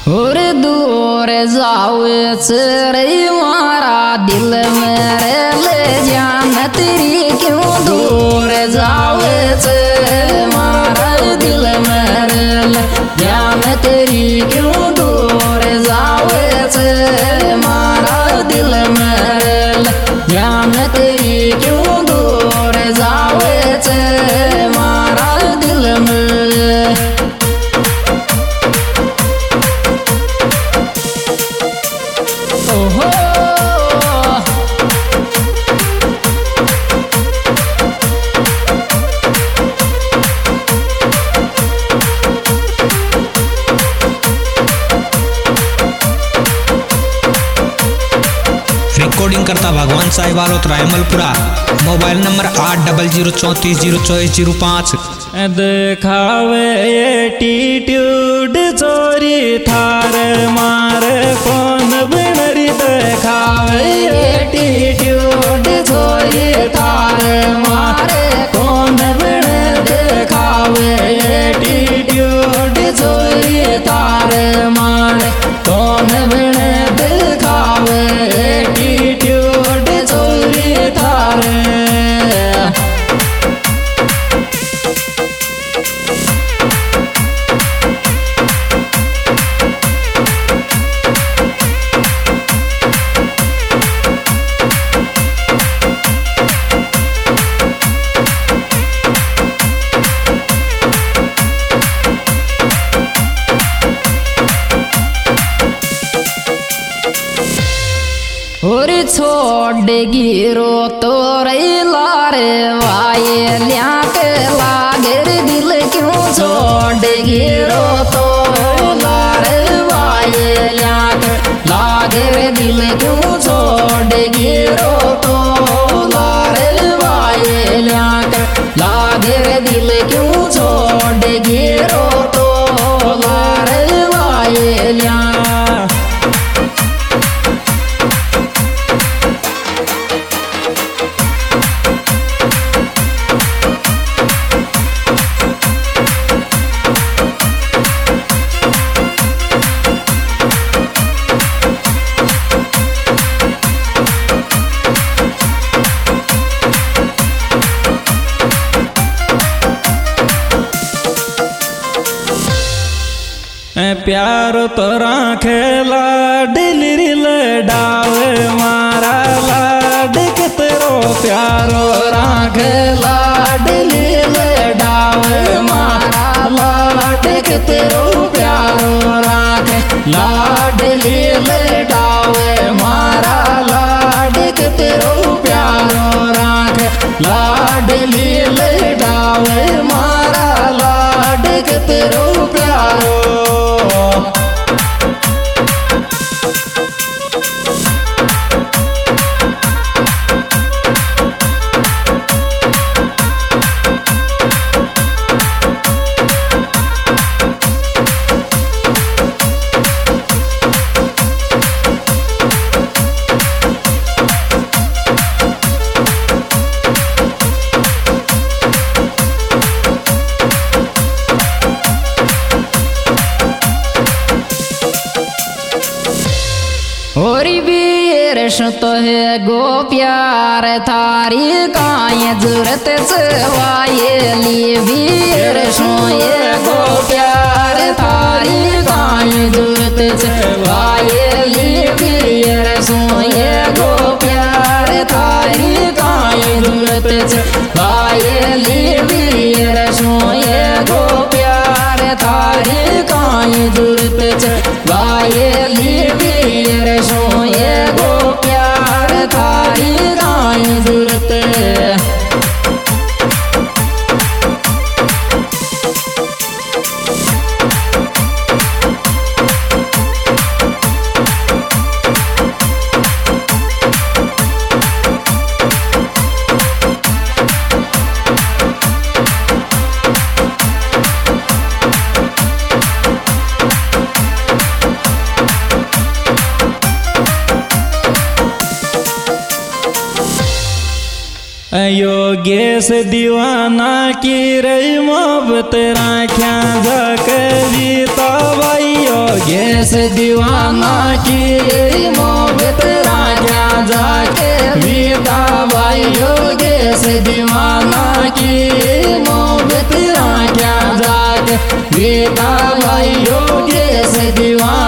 और दूर जाओ रे मारा दिल मेरे ले जान तेरी क्यों दूर जाओ मारा दिल मेरे ले जान तेरी क्यों दूर जाओ मारा दिल मेरे ले जान तेरी क्यों दूर जाओ मारा दिल मेरे। ओहो रिकॉर्डिंग करता भगवान साहिब वालों रायमलपुरा। Mobile number 8034044005। देखावे एटीट्यूड चोरी थार मारे कौन बिनरी देखावे एटीट्यूड चोरी थार मारे कौन बिन देखावे एटीट्यूड चोरी थार मारे कौन बिन देखावे एटीट्यूड चोरी थार। और छोड़ गिरो तो रे लारे वाये ल्याक लागर दिल क्यों छोड़ गिरो तो लारे वाये ल्याक लागर दिल क्यों छोड़ गिरो तो लारे वाये ल्याक लागर दिल क्यों छोड़ गिरो तो लारे वाये ल्याक। प्यार तो राखेला डिलरी लडावे मारा लाड के तेरो प्यारो राखेला डिलरी लडावे मारा लाड के तेरो प्यारो राखे लाडली लडावे मारा लाड के तेरो प्यारो राखे लाडली लडावे मारा लाड के तेरो प्यारो। और वीर तो है गो प्यार थारी काये जरूरत वाये ली वीर ये गो प्यार थारी काये जरूरत वाये ली वीर ये गो प्यार थारी काये जरूरत वाये ली वीर ये गो प्यार थारी काये जरूरत वाये ली वीर ये गो प्यार थारी काये जरूरत। योगेश दीवाना की रही मोहब्बत राख्या जा कविता भाई योगेश योगेश दीवाना की मोहब्बत क्या जाके वीता भाई योगेश दीवाना की मोहब्बत क्या जाके वीता भाई योगेश दीवाना